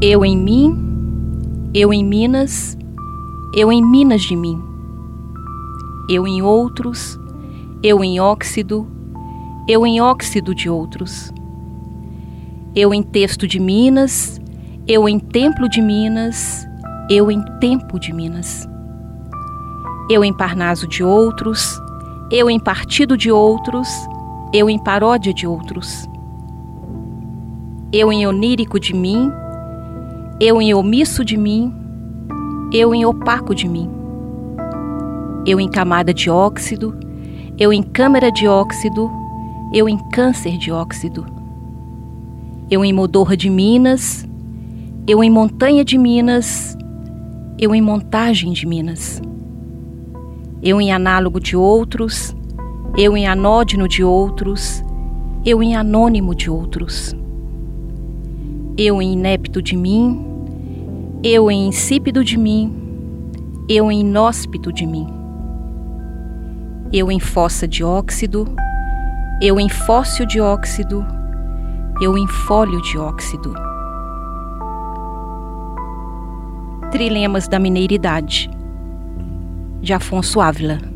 Eu em mim, eu em Minas, eu em Minas de mim. Eu em outros, eu em óxido, eu em óxido de outros. Eu em texto de Minas, eu em templo de Minas, eu em tempo de Minas. Eu em Parnaso de outros, eu em partido de outros, eu em paródia de outros. Eu em onírico de mim, eu em omisso de mim, eu em opaco de mim. Eu em camada de óxido, eu em câmara de óxido, eu em câncer de óxido. Eu em modorra de Minas, eu em montanha de Minas, eu em montagem de Minas. Eu em análogo de outros, eu em anódino de outros, eu em anônimo de outros. Eu em inepto de mim, eu em insípido de mim, eu em inóspito de mim. Eu em fossa de óxido, eu em fóssil de óxido, eu em fólio de óxido. Trilemas da Mineiridade, de Afonso Ávila.